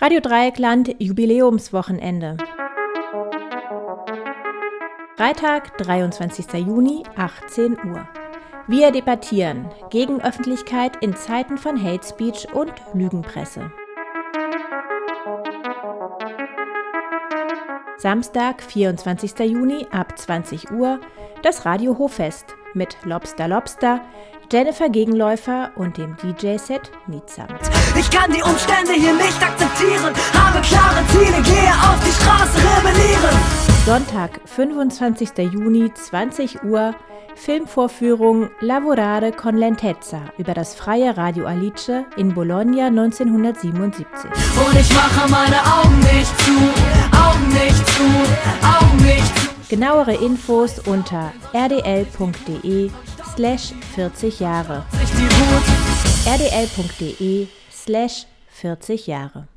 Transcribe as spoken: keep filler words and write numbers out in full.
Radio Dreieckland Jubiläumswochenende. Freitag, dreiundzwanzigster Juni, achtzehn Uhr. Wir debattieren gegen Öffentlichkeit in Zeiten von Hate Speech und Lügenpresse. Samstag, vierundzwanzigster Juni ab zwanzig Uhr, das Radio Hoffest mit Lobster Lobster, Jennifer Gegenläufer und dem D J-Set Mietsamt. Ich kann die Umstände hier nicht akzeptieren, habe klare Ziele, gehe auf die Straße, rebellieren. Sonntag, fünfundzwanzigster Juni, zwanzig Uhr, Filmvorführung Lavorare con lentezza über das freie Radio Alice in Bologna neunzehnhundertsiebenundsiebzig. Und ich mache meine Augen nicht zu, Augen nicht zu, Augen nicht zu. Genauere Infos unter rdl.de slash 40 Jahre. rdl.de slash 40 Jahre.